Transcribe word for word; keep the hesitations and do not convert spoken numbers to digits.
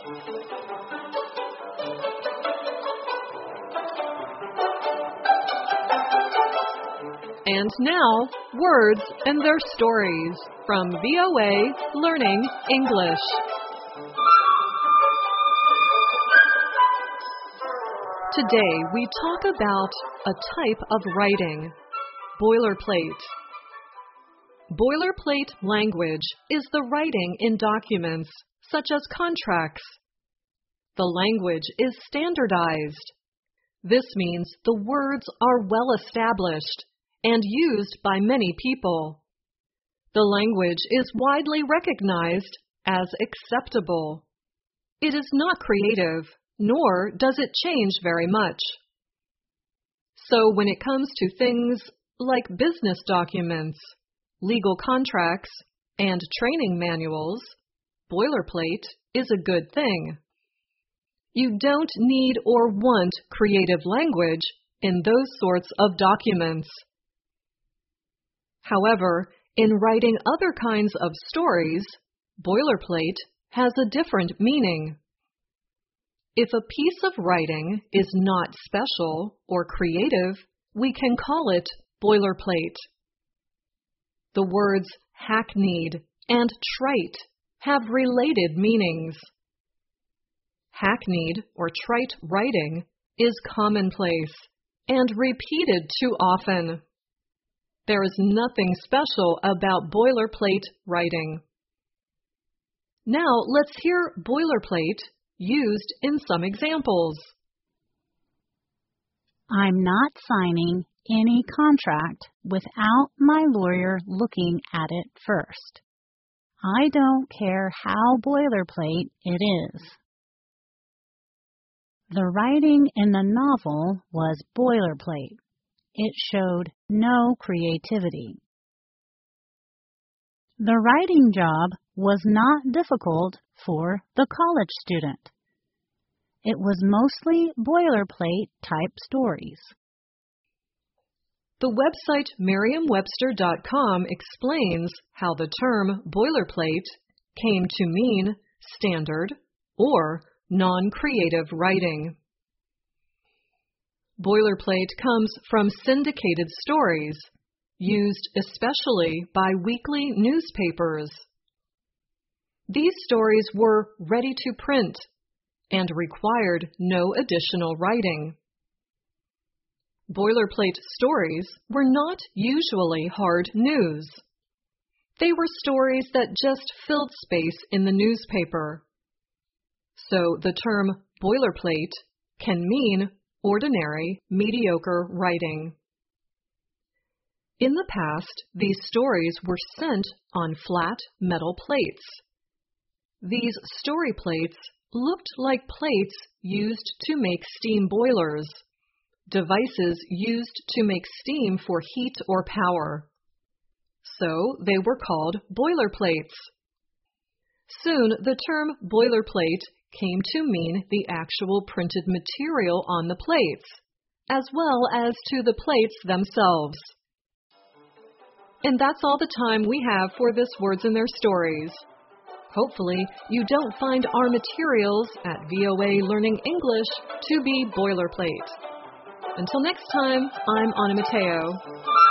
And now, words and their stories from V O A Learning English. Today we talk about a type of writing, boilerplate. Boilerplate language is the writing in documents such as contracts. The language is standardized. This means the words are well established and used by many people. The language is widely recognized as acceptable. It is not creative, nor does it change very much. So when it comes to things like business documents, legal contracts, and training manuals, boilerplate is a good thing. You don't need or want creative language in those sorts of documents. However, in writing other kinds of stories, boilerplate has a different meaning. If a piece of writing is not special or creative, we can call it boilerplate. The words hackneyed and trite have related meanings. Hackneyed or trite writing is commonplace and repeated too often. There is nothing special about boilerplate writing. Now let's hear boilerplate used in some examples. I'm not signing any contract without my lawyer looking at it first. I don't care how boilerplate it is. The writing in the novel was boilerplate. It showed no creativity. The writing job was not difficult for the college student. It was mostly boilerplate type stories. The website Merriam Webster dot com explains how the term boilerplate came to mean standard or non-creative writing. Boilerplate comes from syndicated stories, used especially by weekly newspapers. These stories were ready to print and required no additional writing. Boilerplate stories were not usually hard news. They were stories that just filled space in the newspaper. So the term boilerplate can mean ordinary, mediocre writing. In the past, these stories were sent on flat metal plates. These story plates looked like plates used to make steam boilers, devices used to make steam for heat or power. So they were called boilerplates. Soon the term boilerplate came to mean the actual printed material on the plates, as well as to the plates themselves. And that's all the time we have for this Words and Their Stories. Hopefully, you don't find our materials at V O A Learning English to be boilerplate. Until next time, I'm Anna Mateo.